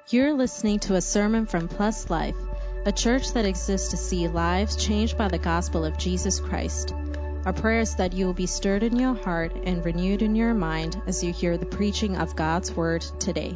You're listening to a sermon from Plus Life, a church that exists to see lives changed by the gospel of Jesus Christ. Our prayer is that you will be stirred in your heart and renewed in your mind as you hear the preaching of God's word today.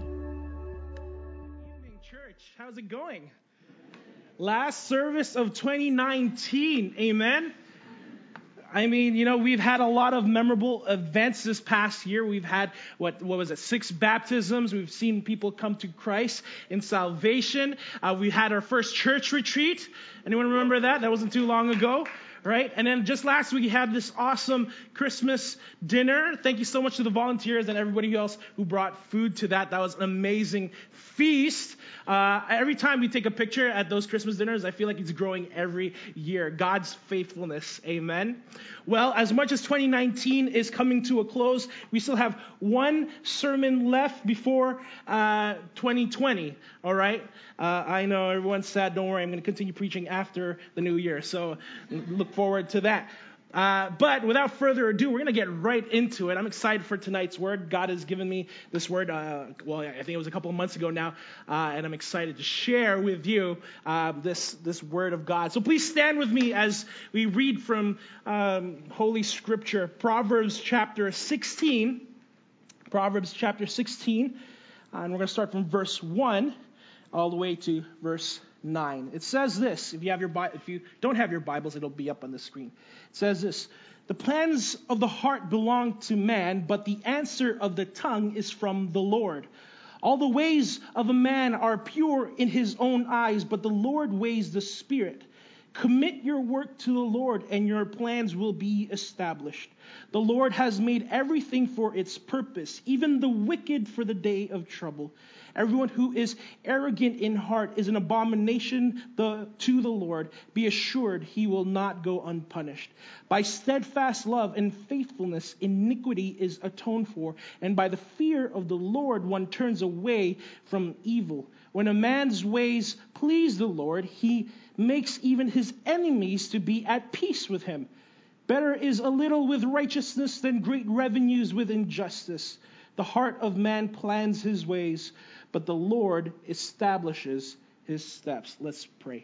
Good evening, church. How's it going? Last service of 2019. Amen. I mean, we've had a lot of memorable events this past year. We've had, 6 baptisms. We've seen people come to Christ in salvation. We had our first church retreat. Anyone remember that? That wasn't too long ago, right? And then just last week, we had this awesome Christmas dinner. Thank you so much to the volunteers and everybody else who brought food to that. That was an amazing feast. Every time we take a picture at those Christmas dinners, I feel like it's growing every year. God's faithfulness. Amen. Well, as much as 2019 is coming to a close, we still have one sermon left before 2020. All right. I know everyone's sad. Don't worry. I'm going to continue preaching after the new year. So look forward to that. But without further ado, we're going to get right into it. I'm excited for tonight's word. God has given me this word, I think it was a couple of months ago now, and I'm excited to share with you this word of God. So please stand with me as we read from Holy Scripture, Proverbs chapter 16. Proverbs chapter 16, and we're going to start from verse 1 all the way to verse 9. It says this. If you don't have your Bibles, it'll be up on the screen. It says this: the plans of the heart belong to man, but the answer of the tongue is from the Lord. All the ways of a man are pure in his own eyes, but the Lord weighs the spirit. Commit your work to the Lord, and your plans will be established. The Lord has made everything for its purpose, even the wicked for the day of trouble. Everyone who is arrogant in heart is an abomination to the Lord. Be assured he will not go unpunished. By steadfast love and faithfulness, iniquity is atoned for, and by the fear of the Lord one turns away from evil. When a man's ways please the Lord, he makes even his enemies to be at peace with him. Better is a little with righteousness than great revenues with injustice. The heart of man plans his ways, but the Lord establishes his steps. Let's pray.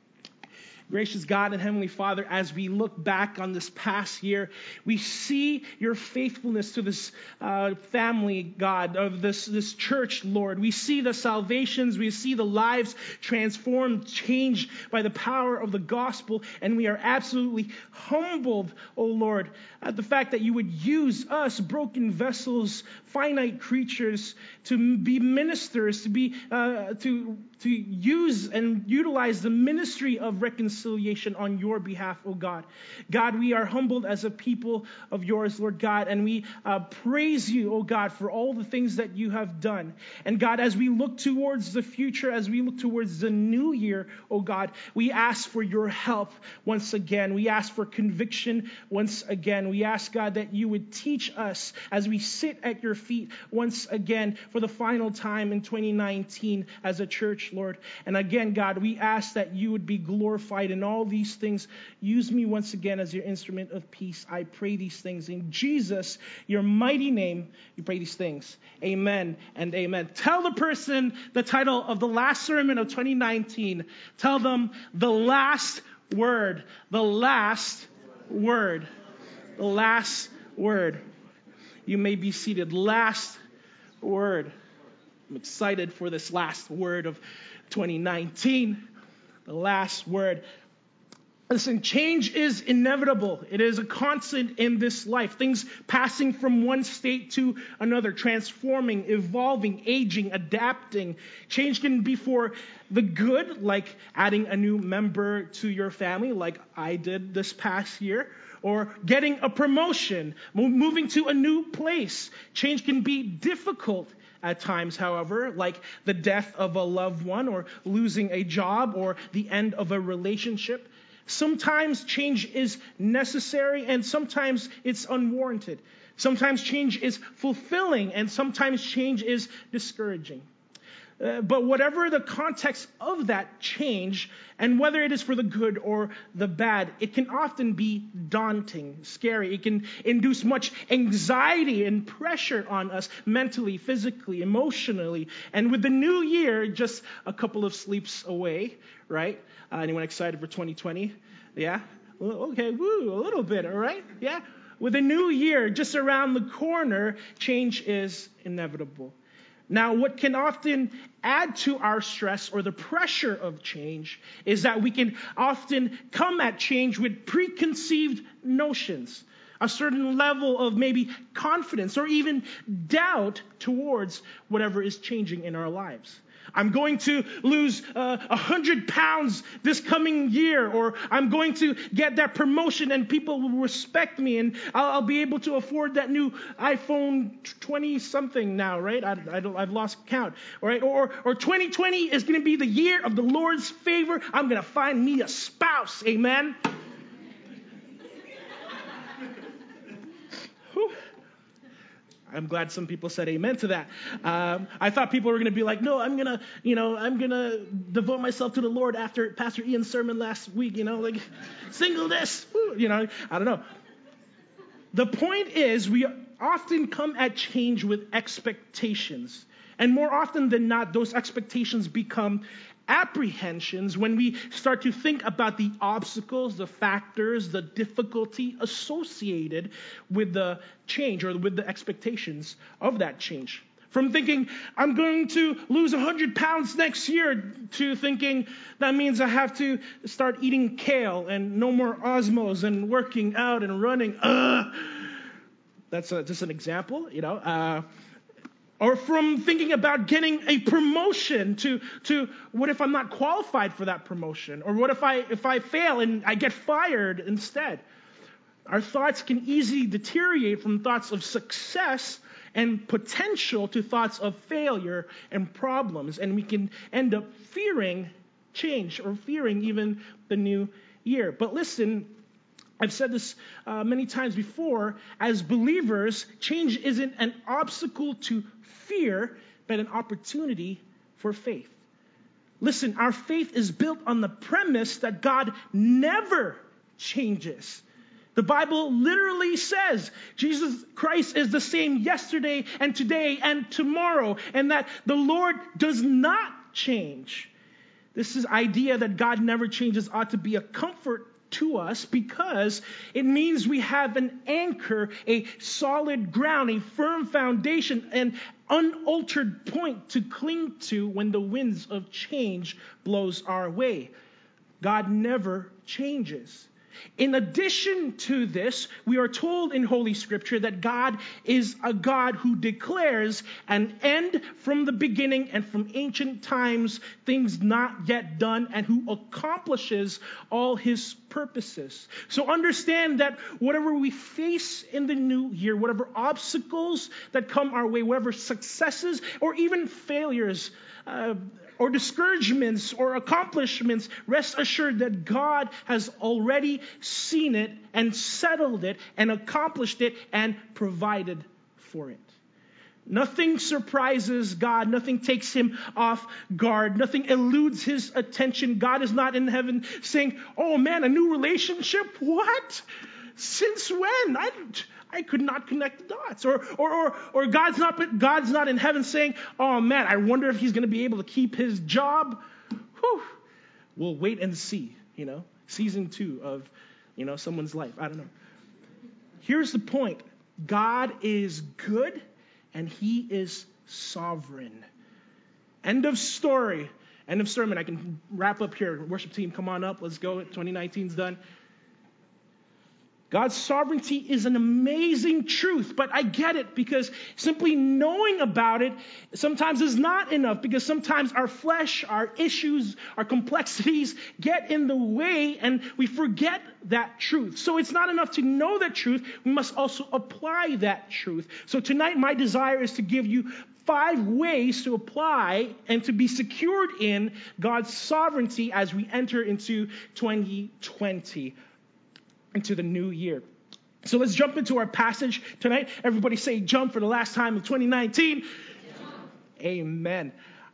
Gracious God and Heavenly Father, as we look back on this past year, we see your faithfulness to this family, God, of this church, Lord. We see the salvations, we see the lives transformed, changed by the power of the gospel, and we are absolutely humbled, oh Lord, at the fact that you would use us, broken vessels, finite creatures, to be ministers, to use and utilize the ministry of reconciliation on your behalf, oh God. God, we are humbled as a people of yours, Lord God, and we praise you, oh God, for all the things that you have done. And God, as we look towards the future, as we look towards the new year, oh God, we ask for your help once again. We ask for conviction once again. We ask, God, that you would teach us as we sit at your feet once again for the final time in 2019 as a church, Lord. And again, God, we ask that you would be glorified in all these things. Use me once again as your instrument of peace. I pray these things in Jesus, your mighty name. We pray these things. Amen and amen. Tell the person the title of the last sermon of 2019. Tell them the last word. The last word. The last word. You may be seated. Last word. I'm excited for this last word of 2019. The last word. Listen, change is inevitable. It is a constant in this life. Things passing from one state to another, transforming, evolving, aging, adapting. Change can be for the good, like adding a new member to your family, like I did this past year, or getting a promotion, moving to a new place. Change can be difficult at times, however, like the death of a loved one, or losing a job, or the end of a relationship. Sometimes change is necessary, and sometimes it's unwarranted. Sometimes change is fulfilling, and sometimes change is discouraging. But whatever the context of that change, and whether it is for the good or the bad, it can often be daunting, scary. It can induce much anxiety and pressure on us mentally, physically, emotionally. And with the new year just a couple of sleeps away, right? Anyone excited for 2020? Yeah? Okay, woo, a little bit, all right? Yeah? With the new year just around the corner, change is inevitable. Now, what can often add to our stress or the pressure of change is that we can often come at change with preconceived notions, a certain level of maybe confidence or even doubt towards whatever is changing in our lives. I'm going to lose 100 pounds this coming year, or I'm going to get that promotion and people will respect me and I'll be able to afford that new iPhone 20 something now, right? I've lost count, right? Or 2020 is going to be the year of the Lord's favor. I'm going to find me a spouse. Amen. Whew. I'm glad some people said amen to that. I thought people were going to be like, no, I'm going to devote myself to the Lord after Pastor Ian's sermon last week, like singleness, I don't know. The point is we often come at change with expectations. And more often than not, those expectations become apprehensions when we start to think about the obstacles, the factors, the difficulty associated with the change or with the expectations of that change. From thinking, I'm going to lose 100 pounds next year, to thinking that means I have to start eating kale and no more Osmos and working out and running. That's just an example, Or from thinking about getting a promotion to what if I'm not qualified for that promotion? Or what if I fail and I get fired instead? Our thoughts can easily deteriorate from thoughts of success and potential to thoughts of failure and problems. And we can end up fearing change or fearing even the new year. But listen, I've said this many times before. As believers, change isn't an obstacle to fear, but an opportunity for faith. Listen, our faith is built on the premise that God never changes. The Bible literally says Jesus Christ is the same yesterday and today and tomorrow, and that the Lord does not change. This idea that God never changes ought to be a comfort to us, because it means we have an anchor, a solid ground, a firm foundation, an unaltered point to cling to when the winds of change blows our way. God never changes. In addition to this, we are told in Holy Scripture that God is a God who declares an end from the beginning and from ancient times, things not yet done, and who accomplishes all his purposes. So understand that whatever we face in the new year, whatever obstacles that come our way, whatever successes or even failures, or discouragements or accomplishments, rest assured that God has already seen it and settled it and accomplished it and provided for it. Nothing surprises God. Nothing takes him off guard. Nothing eludes his attention. God is not in heaven saying, oh man, a new relationship? What? Since when? I could not connect the dots. Or God's not in heaven saying, oh man, I wonder if he's going to be able to keep his job. Whew. We'll wait and see, season 2 of, someone's life. I don't know. Here's the point. God is good and he is sovereign. End of story. End of sermon. I can wrap up here. Worship team, come on up. Let's go. 2019's done. God's sovereignty is an amazing truth, but I get it, because simply knowing about it sometimes is not enough, because sometimes our flesh, our issues, our complexities get in the way and we forget that truth. So it's not enough to know that truth. We must also apply that truth. So tonight my desire is to give you 5 ways to apply and to be secured in God's sovereignty as we enter into 2020. Into the new year. So let's jump into our passage tonight. Everybody say jump for the last time in 2019. Jump. Amen.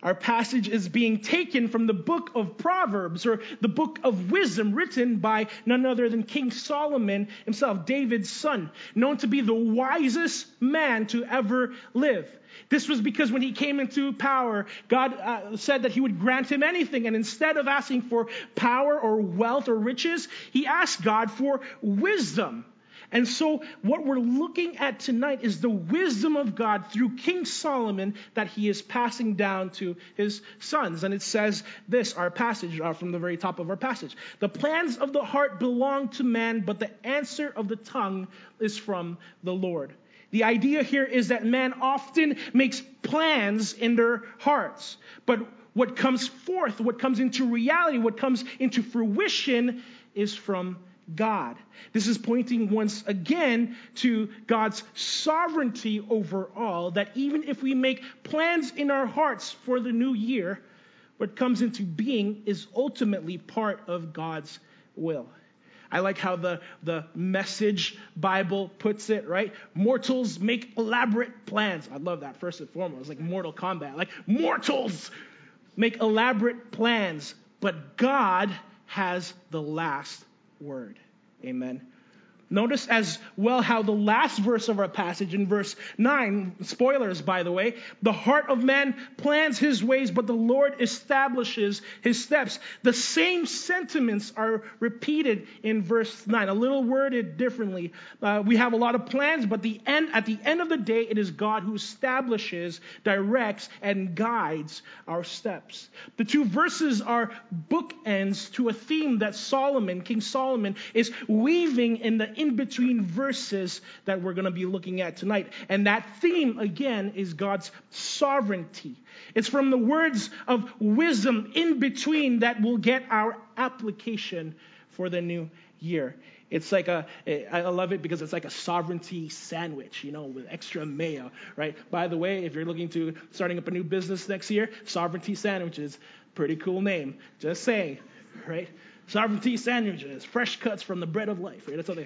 Our passage is being taken from the book of Proverbs, or the book of wisdom, written by none other than King Solomon himself, David's son, known to be the wisest man to ever live. This was because when he came into power, God said that he would grant him anything. And instead of asking for power or wealth or riches, he asked God for wisdom. And so what we're looking at tonight is the wisdom of God through King Solomon that he is passing down to his sons. And it says this, our passage, from the very top of our passage. The plans of the heart belong to man, but the answer of the tongue is from the Lord. The idea here is that man often makes plans in their hearts. But what comes forth, what comes into reality, what comes into fruition is from God. This is pointing once again to God's sovereignty over all, that even if we make plans in our hearts for the new year, what comes into being is ultimately part of God's will. I like how the Message Bible puts it, right? Mortals make elaborate plans. I love that, first and foremost, like Mortal Kombat. Like, mortals make elaborate plans, but God has the last word. Amen. Notice as well how the last verse of our passage in verse 9, spoilers by the way, the heart of man plans his ways, but the Lord establishes his steps. The same sentiments are repeated in verse 9, a little worded differently. We have a lot of plans, but at the end of the day, it is God who establishes, directs, and guides our steps. The two verses are bookends to a theme that King Solomon, is weaving in the in-between verses that we're going to be looking at tonight. And that theme, again, is God's sovereignty. It's from the words of wisdom in between that we'll get our application for the new year. It's like I love it because it's like a sovereignty sandwich, with extra mayo, right? By the way, if you're looking to starting up a new business next year, Sovereignty Sandwiches, pretty cool name. Just saying, right? Sovereignty Sandwiches, fresh cuts from the bread of life. Right? That's something.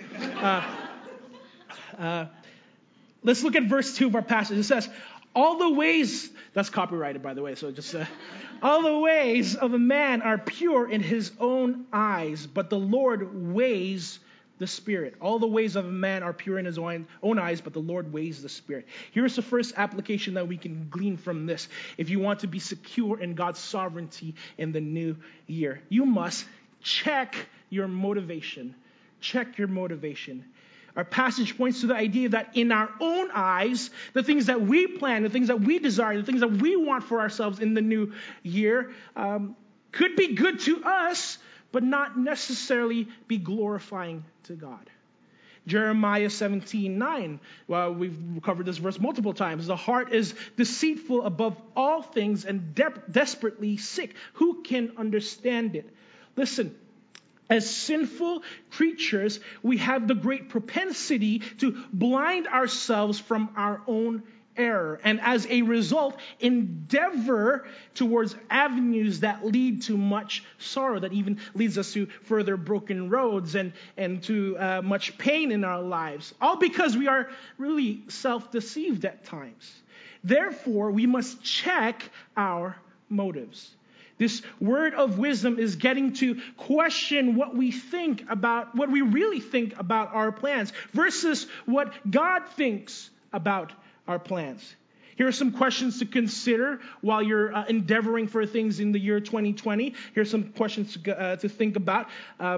Let's look at verse 2 of our passage. It says, all the ways, that's copyrighted by the way, so just, all the ways of a man are pure in his own eyes, but the Lord weighs the Spirit. All the ways of a man are pure in his own eyes, but the Lord weighs the Spirit. Here's the first application that we can glean from this. If you want to be secure in God's sovereignty in the new year, you must check your motivation. Check your motivation. Our passage points to the idea that in our own eyes, the things that we plan, the things that we desire, the things that we want for ourselves in the new year could be good to us, but not necessarily be glorifying to God. Jeremiah 17:9. Well, we've covered this verse multiple times. The heart is deceitful above all things and desperately sick. Who can understand it? Listen, as sinful creatures, we have the great propensity to blind ourselves from our own error, and as a result, endeavor towards avenues that lead to much sorrow, that even leads us to further broken roads and to much pain in our lives, all because we are really self-deceived at times. Therefore, we must check our motives. This word of wisdom is getting to question what we really think about our plans versus what God thinks about our plans. Here are some questions to consider while you're endeavoring for things in the year 2020. Here's some questions to think about.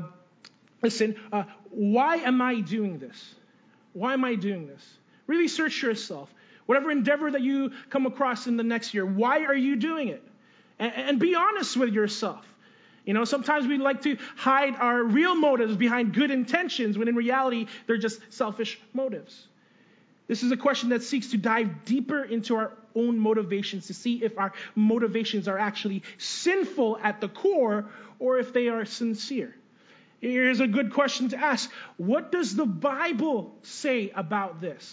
Listen, why am I doing this? Why am I doing this? Really search yourself. Whatever endeavor that you come across in the next year, why are you doing it? And be honest with yourself. Sometimes we like to hide our real motives behind good intentions when in reality they're just selfish motives. This is a question that seeks to dive deeper into our own motivations to see if our motivations are actually sinful at the core or if they are sincere. Here's a good question to ask. What does the Bible say about this?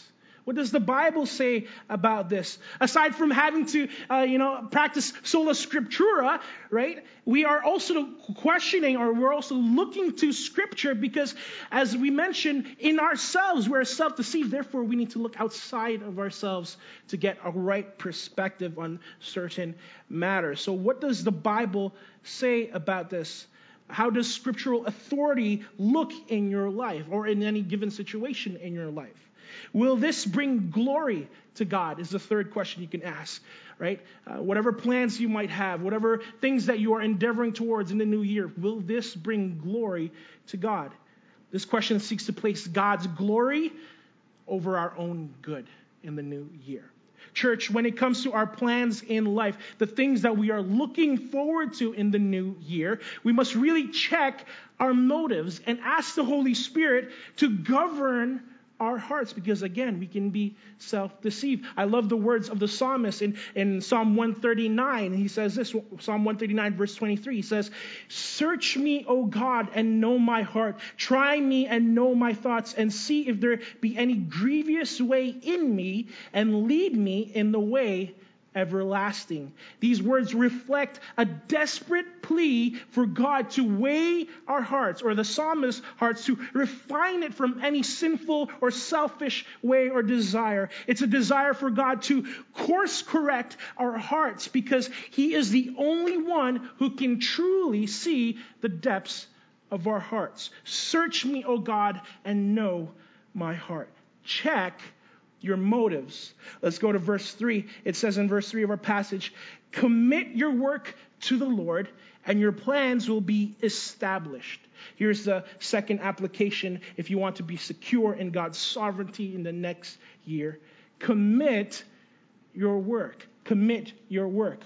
What does the Bible say about this? Aside from having to, practice sola scriptura, right? We are also questioning, or we're also looking to Scripture because, as we mentioned, in ourselves, we're self-deceived. Therefore, we need to look outside of ourselves to get a right perspective on certain matters. So what does the Bible say about this? How does scriptural authority look in your life or in any given situation in your life? Will this bring glory to God is the third question you can ask, right? Whatever plans you might have, whatever things that you are endeavoring towards in the new year, will this bring glory to God? This question seeks to place God's glory over our own good in the new year. Church, when it comes to our plans in life, the things that we are looking forward to in the new year, we must really check our motives and ask the Holy Spirit to govern our hearts, because again, we can be self-deceived. I love the words of the psalmist in Psalm 139. He says this, Psalm 139 verse 23, he says, "Search me, O God, and know my heart. Try me and know my thoughts, and see if there be any grievous way in me, and lead me in the way everlasting." These words reflect a desperate plea for God to weigh our hearts, or the psalmist's hearts, to refine it from any sinful or selfish way or desire. It's a desire for God to course correct our hearts, because He is the only one who can truly see the depths of our hearts. "Search me, O God, and know my heart." Check your motives. Let's go to verse 3. It says in verse 3 of our passage, "Commit your work to the Lord, and your plans will be established." Here's the second application if you want to be secure in God's sovereignty in the next year. Commit your work. Commit your work.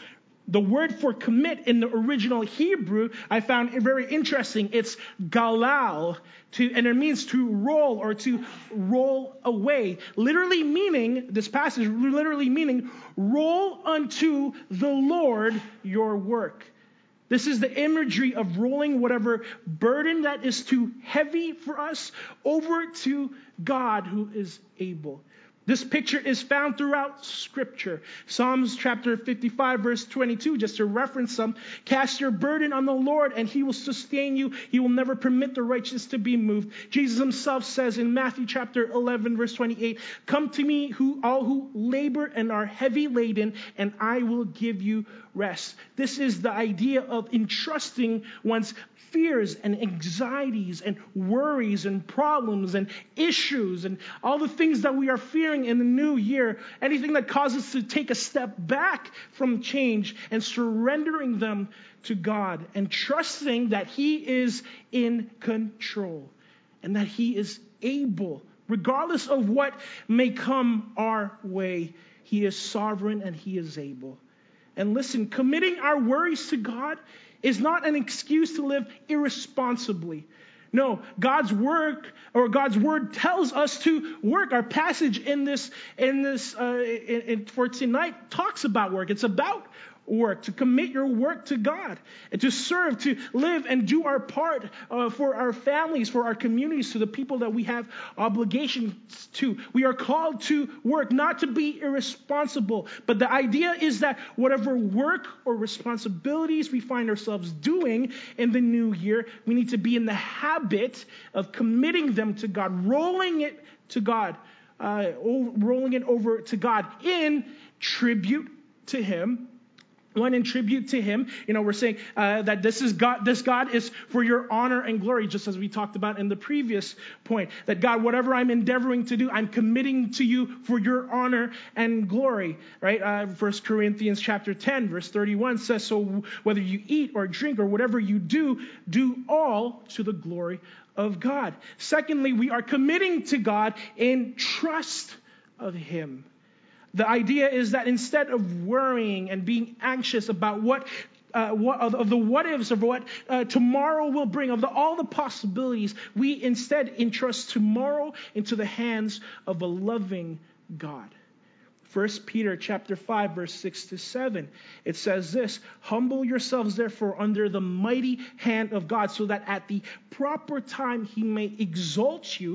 The word for commit in the original Hebrew I found very interesting. It's galal, and it means to roll or to roll away. Literally meaning, this passage literally meaning, roll unto the Lord your work. This is the imagery of rolling whatever burden that is too heavy for us over to God who is able. This picture is found throughout Scripture. Psalms chapter 55, verse 22, just to reference some, "Cast your burden on the Lord, and He will sustain you. He will never permit the righteous to be moved." Jesus Himself says in Matthew chapter 11, verse 28, "Come to me, all who labor and are heavy laden, and I will give you rest." This is the idea of entrusting one's fears and anxieties and worries and problems and issues and all the things that we are fearing in the new year, anything that causes us to take a step back from change, and surrendering them to God and trusting that He is in control and that He is able, regardless of what may come our way. He is sovereign and He is able. And listen, committing our worries to God is not an excuse to live irresponsibly. No, God's word tells us to work. Our passage for tonight talks about work. It's about work, to commit your work to God, and to serve, to live and do our part for our families, for our communities, to the people that we have obligations to. We are called to work, not to be irresponsible. But the idea is that whatever work or responsibilities we find ourselves doing in the new year, we need to be in the habit of committing them to God, rolling it over to God in tribute to Him. One, in tribute to Him. We're saying that this God is for your honor and glory, just as we talked about in the previous point. That God, whatever I'm endeavoring to do, I'm committing to you for your honor and glory. Right? 1 Corinthians chapter 10, verse 31 says, "So whether you eat or drink or whatever you do all to the glory of God." Secondly, we are committing to God in trust of Him. The idea is that instead of worrying and being anxious about what ifs of what tomorrow will bring, of all the possibilities, we instead entrust tomorrow into the hands of a loving God. 1 Peter chapter 5, verse 6-7, it says this, "Humble yourselves therefore under the mighty hand of God, so that at the proper time He may exalt you,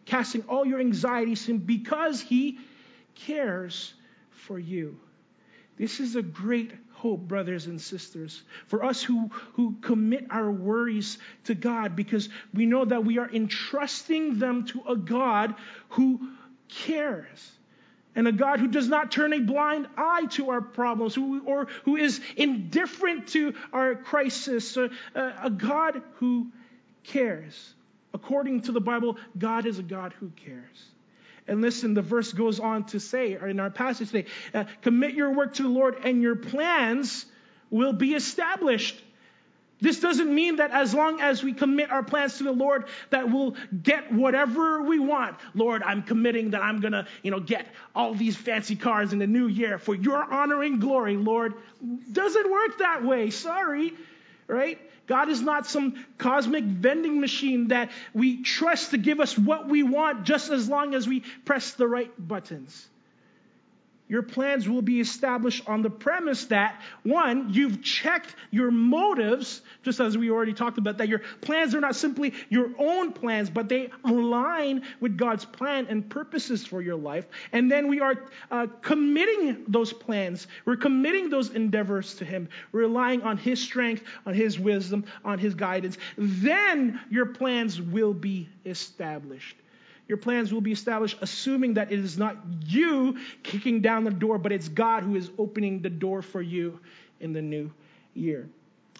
casting all your anxieties to him because he cares for you. This is a great hope, brothers and sisters, for us who commit our worries to God, because we know that we are entrusting them to a God who cares, and a God who does not turn a blind eye to our problems, who is indifferent to our crisis, a God who cares. According to the Bible, God is a God who cares. And listen, the verse goes on to say, or in our passage today, commit your work to the Lord and your plans will be established. This doesn't mean that as long as we commit our plans to the Lord that we'll get whatever we want. Lord, I'm committing that I'm going to, get all these fancy cars in the new year for your honor and glory, Lord. Doesn't work that way. Sorry, right? God is not some cosmic vending machine that we trust to give us what we want just as long as we press the right buttons. Your plans will be established on the premise that, one, you've checked your motives, just as we already talked about, that your plans are not simply your own plans, but they align with God's plan and purposes for your life. And then we are committing those plans. We're committing those endeavors to him, relying on his strength, on his wisdom, on his guidance. Then your plans will be established. Your plans will be established, assuming that it is not you kicking down the door, but it's God who is opening the door for you in the new year.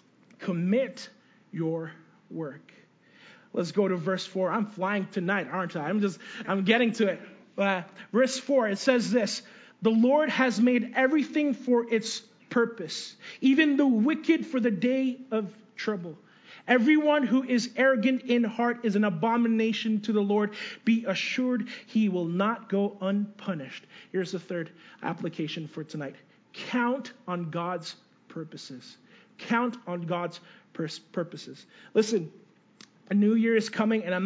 Commit your work. Let's go to verse 4. I'm flying tonight, aren't I? I'm getting to it. Verse 4, it says this: the Lord has made everything for its purpose, even the wicked for the day of trouble. Everyone who is arrogant in heart is an abomination to the Lord. Be assured he will not go unpunished. Here's the third application for tonight. Count on God's purposes. Count on God's purposes. Listen, a new year is coming, and I'm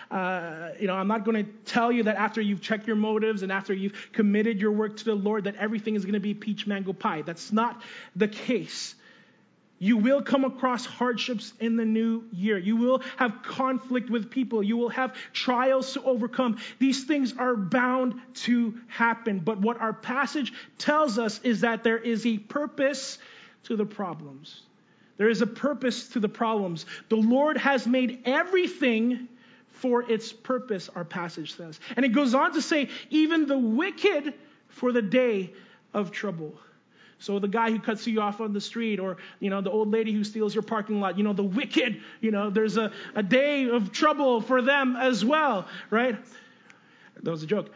not going to tell you that after you've checked your motives and after you've committed your work to the Lord that everything is going to be peach mango pie. That's not the case. You will come across hardships in the new year. You will have conflict with people. You will have trials to overcome. These things are bound to happen. But what our passage tells us is that there is a purpose to the problems. There is a purpose to the problems. The Lord has made everything for its purpose, our passage says. And it goes on to say, even the wicked for the day of trouble. So the guy who cuts you off on the street, or, the old lady who steals your parking lot, the wicked, there's a day of trouble for them as well, right? That was a joke.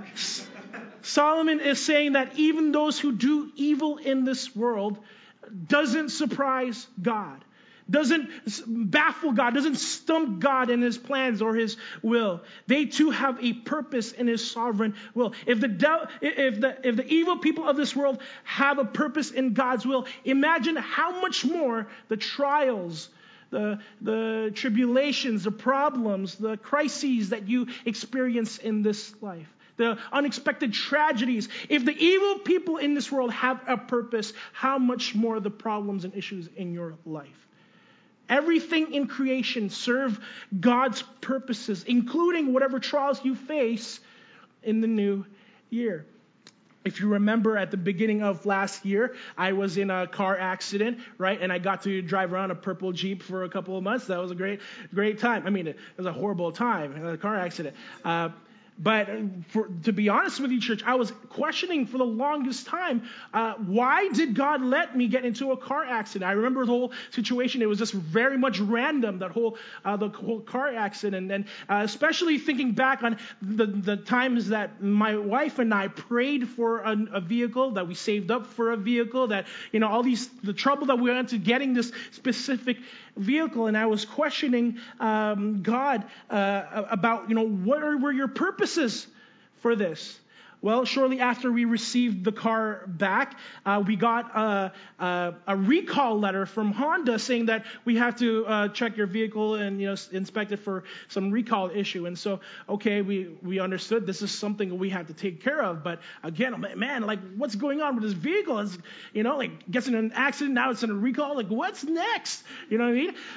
Solomon is saying that even those who do evil in this world doesn't surprise God, doesn't baffle God, doesn't stump God in his plans or his will. They too have a purpose in his sovereign will. If the evil people of this world have a purpose in God's will, imagine how much more the trials, the tribulations, the problems, the crises that you experience in this life, the unexpected tragedies. If the evil people in this world have a purpose, how much more the problems and issues in your life? Everything in creation serve God's purposes, including whatever trials you face in the new year. If you remember at the beginning of last year, I was in a car accident, right? And I got to drive around a purple Jeep for a couple of months. That was a great time. I mean, it was a horrible time, a car accident. But to be honest with you, church, I was questioning for the longest time, why did God let me get into a car accident? I remember the whole situation. It was just very much random, the whole car accident. And especially thinking back on the times that my wife and I prayed for a vehicle, that we saved up for a vehicle, that, the trouble that we went into getting this specific vehicle. And I was questioning God about, what were your purposes for this? Well, shortly after we received the car back, we got a recall letter from Honda saying that we have to check your vehicle and inspect it for some recall issue. And so, okay, we understood this is something we had to take care of. But again, man, what's going on with this vehicle? It's, gets in an accident, now it's in a recall. What's next? You know what I mean?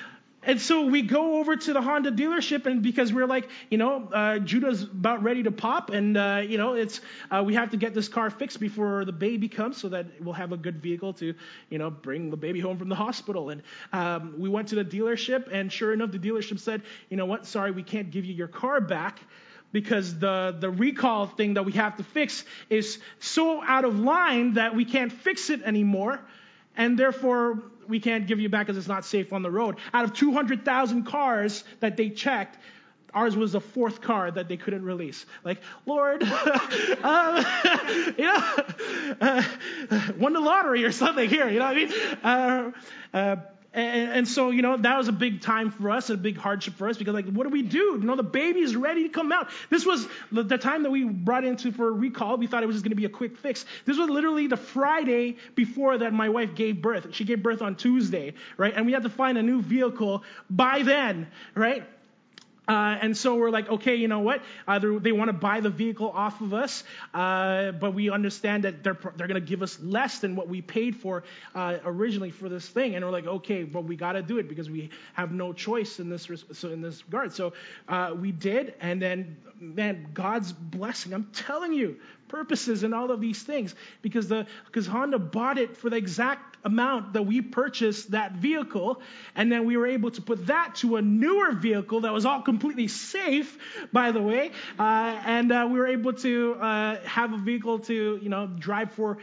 And so we go over to the Honda dealership, and because we're like, Judah's about ready to pop, and we have to get this car fixed before the baby comes, so that we'll have a good vehicle to, bring the baby home from the hospital. And we went to the dealership, and sure enough, the dealership said, you know what, sorry, we can't give you your car back, because the recall thing that we have to fix is so out of line that we can't fix it anymore, and therefore we can't give you back because it's not safe on the road. Out of 200,000 cars that they checked, ours was the fourth car that they couldn't release. Like, Lord, won the lottery or something here, you know what I mean? And so, that was a big time for us, a big hardship for us, because what do we do? The baby is ready to come out. This was the time that we brought into for a recall. We thought it was just going to be a quick fix. This was literally the Friday before that my wife gave birth. She gave birth on Tuesday, right? And we had to find a new vehicle by then, right? And so we're like, okay, you know what? Either they want to buy the vehicle off of us, but we understand that they're going to give us less than what we paid for originally for this thing. And we're like, okay, but we got to do it because we have no choice in this regard. So we did, and then, man, God's blessing. I'm telling you, purposes and all of these things, because Honda bought it for the exact amount that we purchased that vehicle, and then we were able to put that to a newer vehicle that was all completely safe, by the way, and we were able to have a vehicle to drive for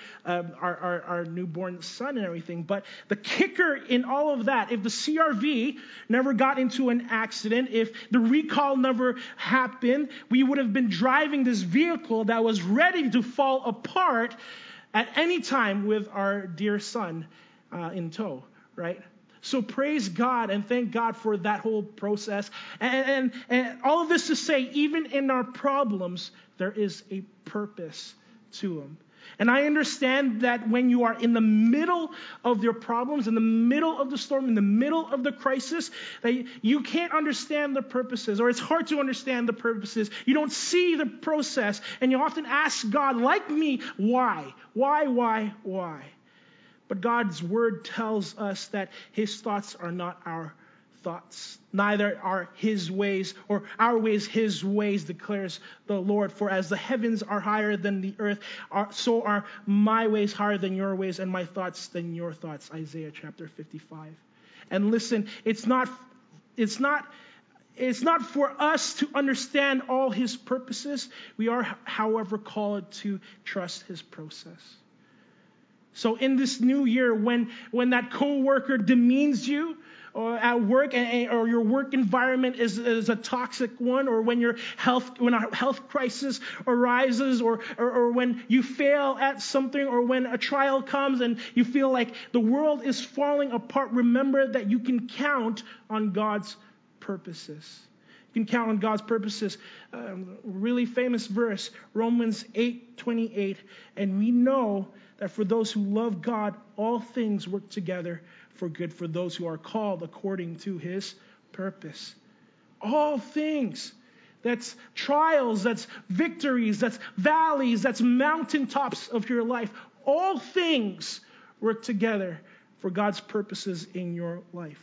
our newborn son and everything. But the kicker in all of that, if the CRV never got into an accident, if the recall never happened, we would have been driving this vehicle that was ready to fall apart at any time with our dear son in tow, right? So praise God and thank God for that whole process. And all of this to say, even in our problems, there is a purpose to them. And I understand that when you are in the middle of your problems, in the middle of the storm, in the middle of the crisis, that you can't understand the purposes, or it's hard to understand the purposes. You don't see the process, and you often ask God, like me, why? Why? But God's word tells us that his thoughts are not our thoughts. Neither are his ways or our ways his ways, declares the Lord. For as the heavens are higher than the earth, so are my ways higher than your ways, and my thoughts than your thoughts. Isaiah chapter 55. And listen, it's not for us to understand all his purposes. We are, however, called to trust his process. So in this new year, when that coworker demeans you, or at work, or your work environment is a toxic one, or when a health crisis arises, or when you fail at something, or when a trial comes and you feel like the world is falling apart, remember that you can count on God's purposes. You can count on God's purposes. Really famous verse, Romans 8:28, and we know that for those who love God, all things work together for good for those who are called according to his purpose. All things. That's trials, that's victories, that's valleys, that's mountaintops of your life. All things work together for God's purposes in your life.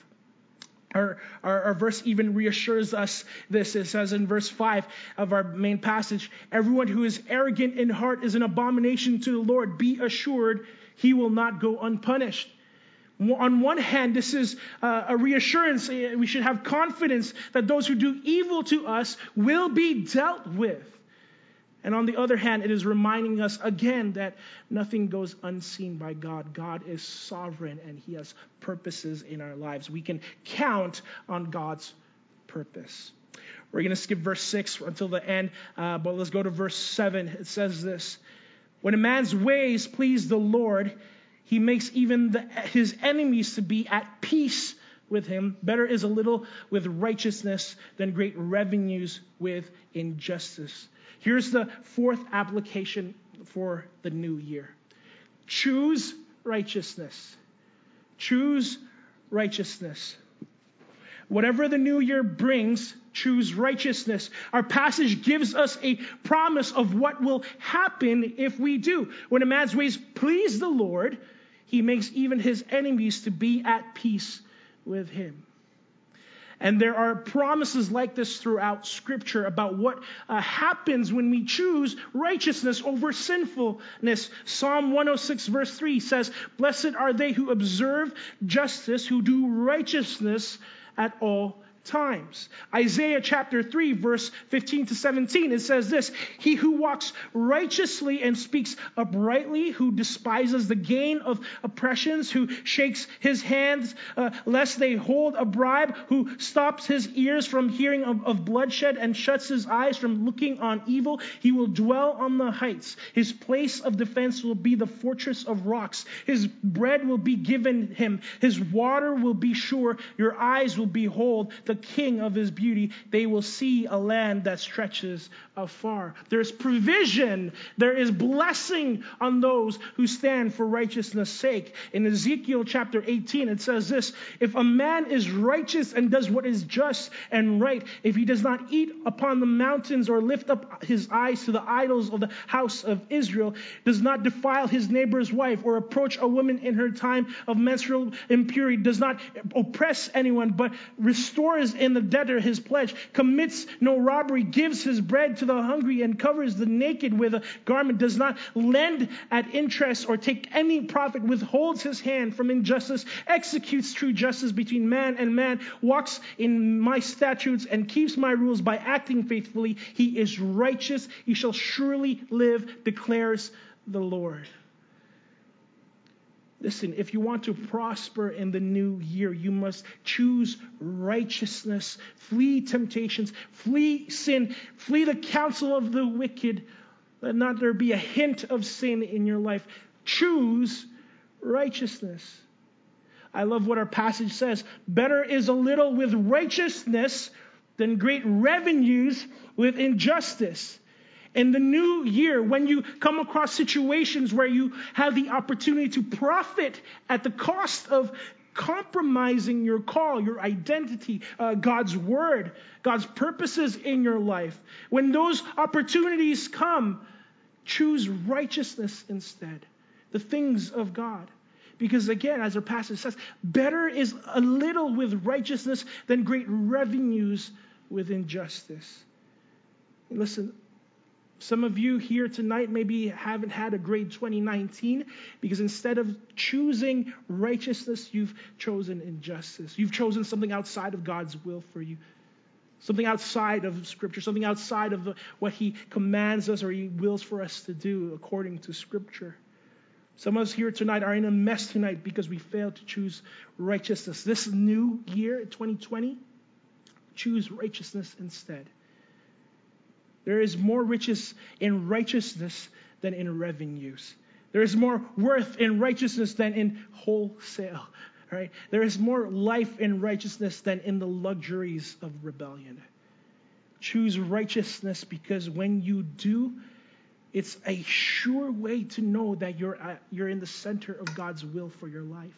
Our verse even reassures us this. It says in verse 5 of our main passage, everyone who is arrogant in heart is an abomination to the Lord. Be assured he will not go unpunished. On one hand, this is a reassurance. We should have confidence that those who do evil to us will be dealt with. And on the other hand, it is reminding us again that nothing goes unseen by God. God is sovereign and he has purposes in our lives. We can count on God's purpose. We're going to skip verse 6 until the end, but let's go to verse 7. It says this: when a man's ways please the Lord, he makes even his enemies to be at peace with him. Better is a little with righteousness than great revenues with injustice. Here's the fourth application for the new year. Choose righteousness. Choose righteousness. Whatever the new year brings, choose righteousness. Our passage gives us a promise of what will happen if we do. When a man's ways please the Lord, he makes even his enemies to be at peace with him. And there are promises like this throughout Scripture about what happens when we choose righteousness over sinfulness. Psalm 106 verse 3 says, "Blessed are they who observe justice, who do righteousness at all times." Isaiah chapter 3 verse 15 to 17, it says this, "He who walks righteously and speaks uprightly, who despises the gain of oppressions, who shakes his hands lest they hold a bribe, who stops his ears from hearing of bloodshed and shuts his eyes from looking on evil, he will dwell on the heights. His place of defense will be the fortress of rocks. His bread will be given him. His water will be sure. Your eyes will behold the King of his beauty. They will see a land that stretches afar." There's provision. There is blessing on those who stand for righteousness' sake. In Ezekiel chapter 18, it says this, "If a man is righteous and does what is just and right, if he does not eat upon the mountains or lift up his eyes to the idols of the house of Israel, does not defile his neighbor's wife or approach a woman in her time of menstrual impurity, does not oppress anyone, but restores in the debtor his pledge, commits no robbery, gives his bread to the hungry and covers the naked with a garment, does not lend at interest or take any profit, withholds his hand from injustice, executes true justice between man and man, walks in my statutes and keeps my rules by acting faithfully, he is righteous, he shall surely live, declares the Lord." Listen, if you want to prosper in the new year, you must choose righteousness, flee temptations, flee sin, flee the counsel of the wicked. Let not there be a hint of sin in your life. Choose righteousness. I love what our passage says. "Better is a little with righteousness than great revenues with injustice." In the new year, when you come across situations where you have the opportunity to profit at the cost of compromising your call, your identity, God's word, God's purposes in your life, when those opportunities come, choose righteousness instead, the things of God. Because again, as our passage says, better is a little with righteousness than great revenues with injustice. And listen, some of you here tonight maybe haven't had a great 2019 because instead of choosing righteousness, you've chosen injustice. You've chosen something outside of God's will for you. Something outside of Scripture, something outside of what He commands us or He wills for us to do according to Scripture. Some of us here tonight are in a mess tonight because we failed to choose righteousness. This new year, 2020, choose righteousness instead. There is more riches in righteousness than in revenues. There is more worth in righteousness than in wholesale. Right? There is more life in righteousness than in the luxuries of rebellion. Choose righteousness because when you do, it's a sure way to know that you're in the center of God's will for your life.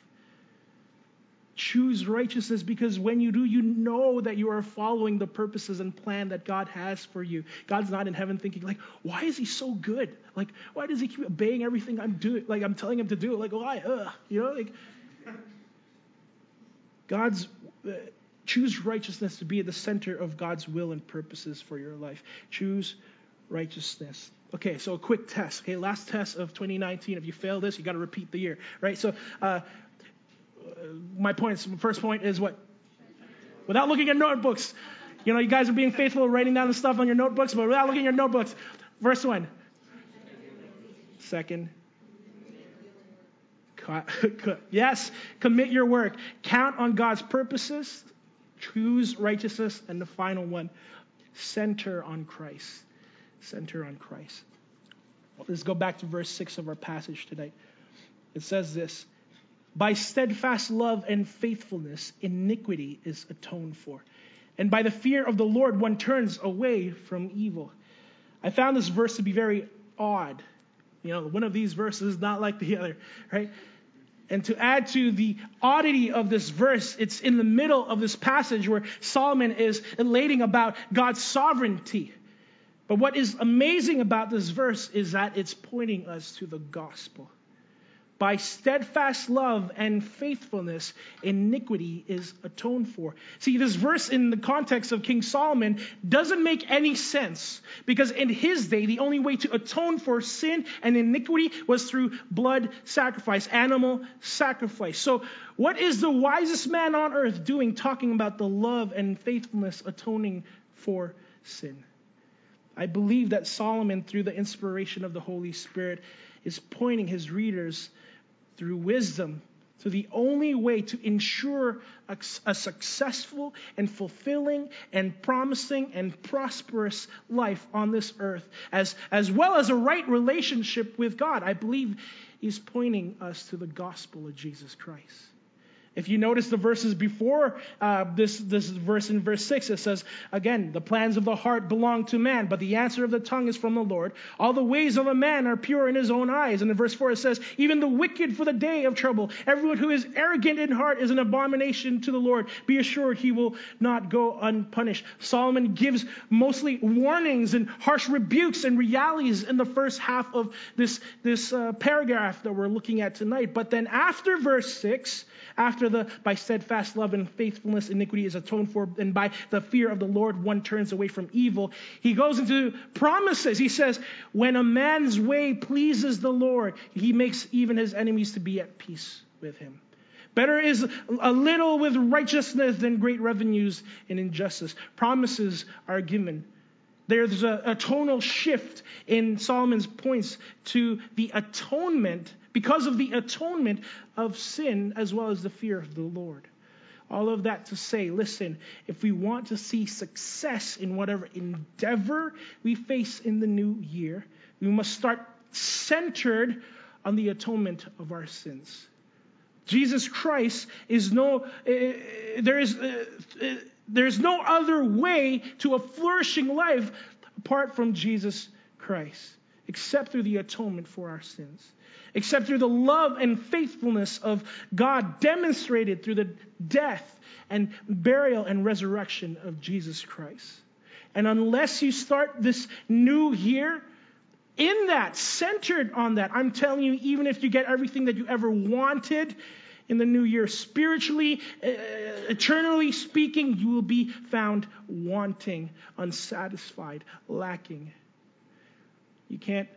Choose righteousness because when you do, you know that you are following the purposes and plan that God has for you. God's not in heaven thinking like, why is He so good? Like, why does He keep obeying everything I'm doing? Like, I'm telling Him to do. Like, why? Choose righteousness to be at the center of God's will and purposes for your life. Choose righteousness. Okay, so a quick test. Okay, last test of 2019. If you fail this, you got to repeat the year, right? So, my first point is what? Without looking at notebooks. You know, you guys are being faithful writing down the stuff on your notebooks, but without looking at your notebooks. First one. Second. Yes, commit your work. Count on God's purposes. Choose righteousness. And the final one, center on Christ. Center on Christ. Let's go back to verse 6 of our passage tonight. It says this. By steadfast love and faithfulness, iniquity is atoned for. And by the fear of the Lord, one turns away from evil. I found this verse to be very odd. You know, one of these verses is not like the other, right? And to add to the oddity of this verse, it's in the middle of this passage where Solomon is elating about God's sovereignty. But what is amazing about this verse is that it's pointing us to the gospel. by steadfast love and faithfulness, iniquity is atoned for. See, this verse in the context of King Solomon doesn't make any sense, because in his day, the only way to atone for sin and iniquity was through blood sacrifice, animal sacrifice. So what is the wisest man on earth doing talking about the love and faithfulness atoning for sin? I believe that Solomon, through the inspiration of the Holy Spirit, is pointing his readers through wisdom to the only way to ensure a successful and fulfilling and promising and prosperous life on this earth, as well as a right relationship with God. I believe he's pointing us to the gospel of Jesus Christ. If you notice the verses before this verse in verse 6, it says, again, the plans of the heart belong to man, but the answer of the tongue is from the Lord. All the ways of a man are pure in his own eyes. And in verse 4 it says, even the wicked for the day of trouble. Everyone who is arrogant in heart is an abomination to the Lord. Be assured he will not go unpunished. Solomon gives mostly warnings and harsh rebukes and realities in the first half of this paragraph that we're looking at tonight. But then after verse 6, after by steadfast love and faithfulness, iniquity is atoned for, and by the fear of the Lord, one turns away from evil, he goes into promises. He says, when a man's way pleases the Lord, he makes even his enemies to be at peace with him. Better is a little with righteousness than great revenues in injustice. Promises are given. There's a tonal shift in Solomon's points to the atonement, because of the atonement of sin, as well as the fear of the Lord. All of that to say, listen, if we want to see success in whatever endeavor we face in the new year, we must start centered on the atonement of our sins. Jesus Christ is there's no other way to a flourishing life apart from Jesus Christ, except through the atonement for our sins, except through the love and faithfulness of God demonstrated through the death and burial and resurrection of Jesus Christ. And unless you start this new year in that, centered on that, I'm telling you, even if you get everything that you ever wanted in the new year, spiritually, eternally speaking, you will be found wanting, unsatisfied, lacking. You can't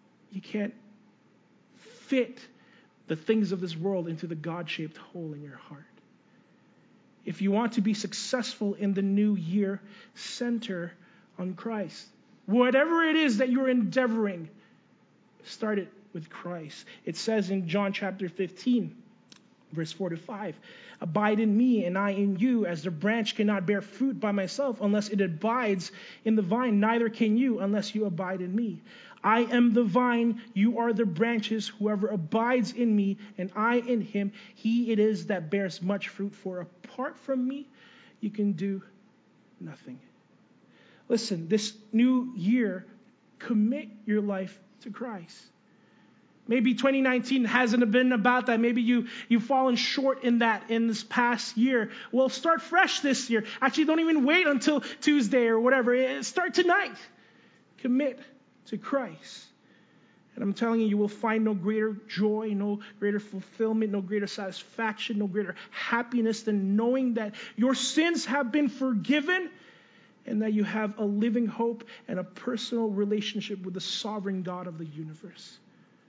fit the things of this world into the God-shaped hole in your heart. If you want to be successful in the new year, center on Christ. Whatever it is that you're endeavoring, start it with Christ. It says in John chapter 15, verse 4-5, abide in me and I in you, as the branch cannot bear fruit by myself unless it abides in the vine, neither can you unless you abide in me. I am the vine, you are the branches. Whoever abides in me and I in him, he it is that bears much fruit, for apart from me, you can do nothing. Listen, this new year, commit your life to Christ. Maybe 2019 hasn't been about that. Maybe you've fallen short in that in this past year. Well, start fresh this year. Actually, don't even wait until Tuesday or whatever. Start tonight. Commit to Christ. And I'm telling you, you will find no greater joy, no greater fulfillment, no greater satisfaction, no greater happiness than knowing that your sins have been forgiven and that you have a living hope and a personal relationship with the sovereign God of the universe.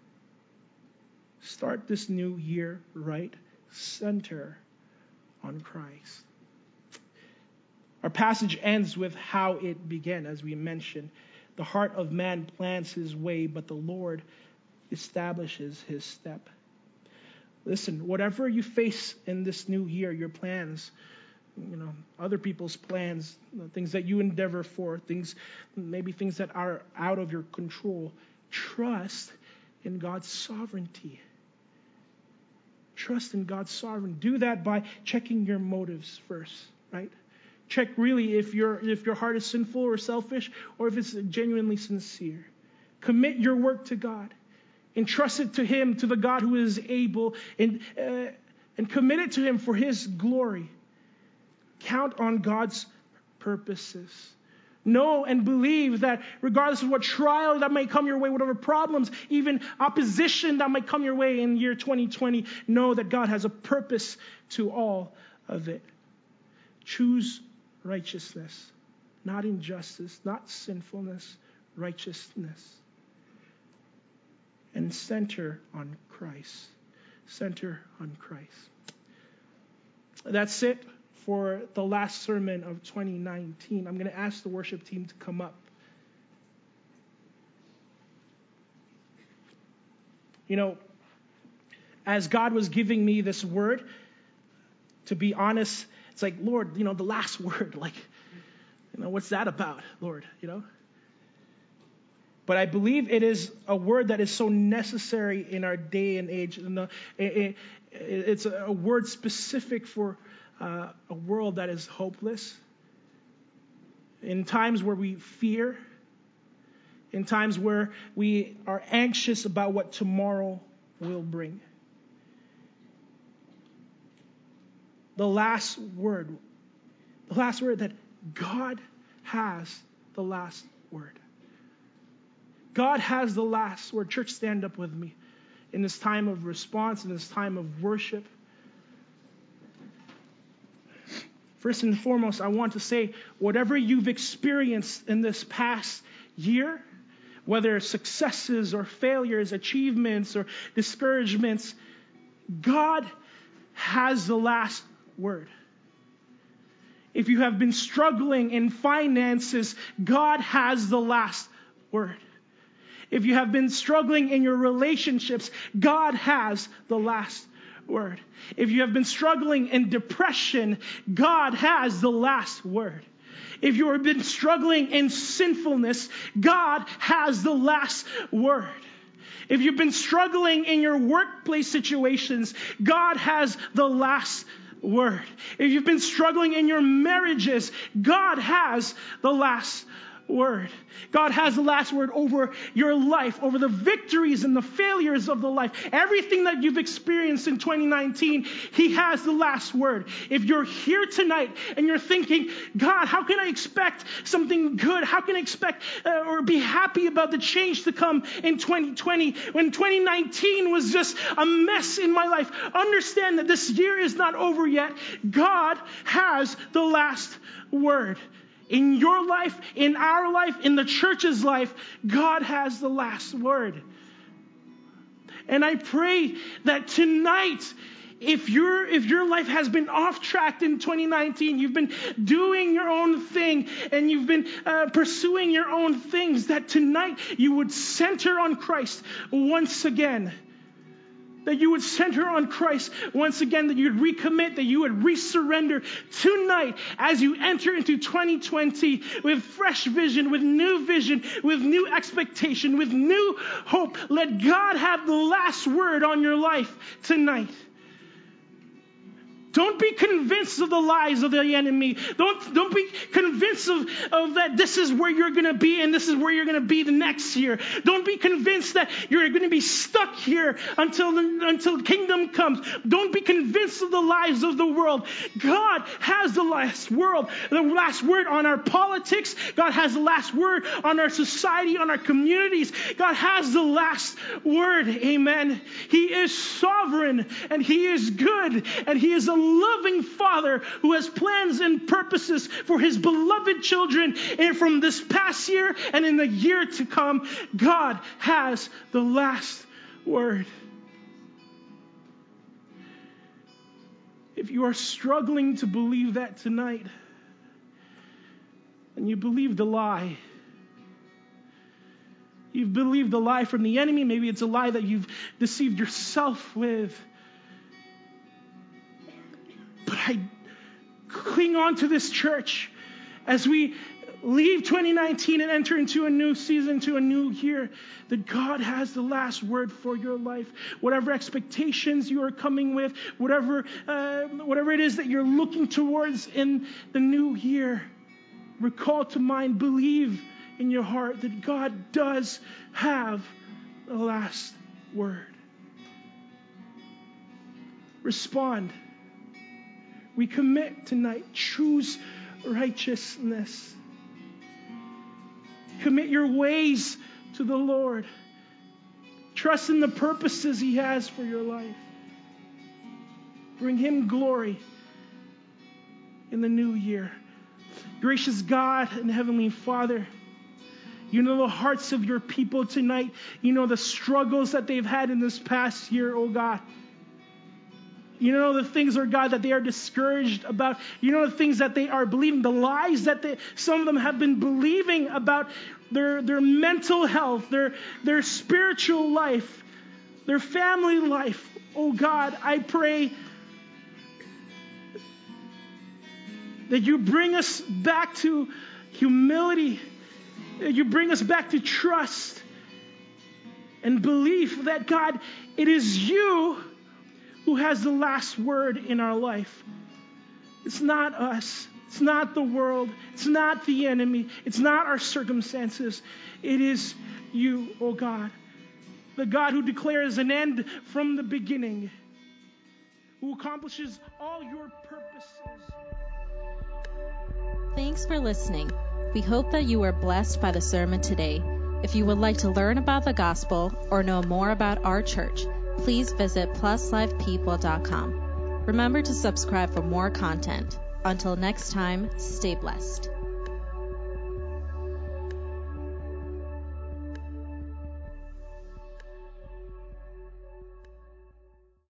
Start this new year right. Center on Christ. Our passage ends with how it began, as we mentioned. The heart of man plans his way, but the Lord establishes his step. Listen, whatever you face in this new year, your plans, other people's plans, things that you endeavor for, maybe things that are out of your control, trust in God's sovereignty. Trust in God's sovereignty. Do that by checking your motives first, right? Check really if your heart is sinful or selfish, or if it's genuinely sincere. Commit your work to God. Entrust it to him, to the God who is able, and commit it to him for his glory. Count on God's purposes. Know and believe that regardless of what trial that may come your way, whatever problems, even opposition that might come your way in year 2020, know that God has a purpose to all of it. Choose righteousness, not injustice, not sinfulness, righteousness. And center on Christ. Center on Christ. That's it for the last sermon of 2019. I'm going to ask the worship team to come up. You know, as God was giving me this word, to be honest, it's like, Lord, the last word, what's that about, Lord, But I believe it is a word that is so necessary in our day and age. It's a word specific for a world that is hopeless. In times where we fear, in times where we are anxious about what tomorrow will bring. The last word that God has the last word. God has the last word. Church, stand up with me in this time of response, in this time of worship. First and foremost, I want to say, whatever you've experienced in this past year, whether successes or failures, achievements or discouragements, God has the last word. If you have been struggling in finances, God has the last word. If you have been struggling in your relationships, God has the last word. If you have been struggling in depression, God has the last word. If you have been struggling in sinfulness, God has the last word. If you've been struggling in your workplace situations, God has the last word. If you've been struggling in your marriages, God has the last word. God has the last word over your life, over the victories and the failures of the life. Everything that you've experienced in 2019, He has the last word. If you're here tonight and you're thinking, God, how can I expect something good? How can I expect or be happy about the change to come in 2020 when 2019 was just a mess in my life? Understand that this year is not over yet. God has the last word. In your life, in our life, in the church's life, God has the last word. And I pray that tonight, if your life has been off track in 2019, you've been doing your own thing and you've been pursuing your own things, that tonight you would center on Christ once again. That you would center on Christ once again, that you would recommit, that you would resurrender tonight as you enter into 2020 with fresh vision, with new expectation, with new hope. Let God have the last word on your life tonight. Don't be convinced of the lies of the enemy. Don't be convinced of that this is where you're going to be and this is where you're going to be the next year. Don't be convinced that you're going to be stuck here until kingdom comes. Don't be convinced of the lies of the world. God has the last word on our politics. God has the last word on our society, on our communities. God has the last word. Amen. He is sovereign and He is good and He is a loving Father who has plans and purposes for His beloved children. And from this past year and in the year to come, God has the last word. If you are struggling to believe that tonight, and you believed a lie, you've believed a lie from the enemy, maybe it's a lie that you've deceived yourself with, but I cling on to this church as we leave 2019 and enter into a new season, to a new year, that God has the last word for your life. Whatever expectations you are coming with, whatever it is that you're looking towards in the new year, recall to mind, believe in your heart that God does have the last word. Respond. We commit tonight. Choose righteousness. Commit your ways to the Lord. Trust in the purposes He has for your life. Bring Him glory in the new year. Gracious God and Heavenly Father, you know the hearts of your people tonight. You know the struggles that they've had in this past year, oh God. You know the things, oh God, that they are discouraged about. You know the things that they are believing, the lies that some of them have been believing about their mental health, their spiritual life, their family life. Oh God, I pray that you bring us back to humility, that you bring us back to trust and belief that, God, it is you who has the last word in our life. It's not us. It's not the world. It's not the enemy. It's not our circumstances. It is you, oh God, the God who declares an end from the beginning, who accomplishes all your purposes. Thanks for listening. We hope that you were blessed by the sermon today. If you would like to learn about the gospel or know more about our church, please visit pluslifepeople.com. Remember to subscribe for more content. Until next time, stay blessed.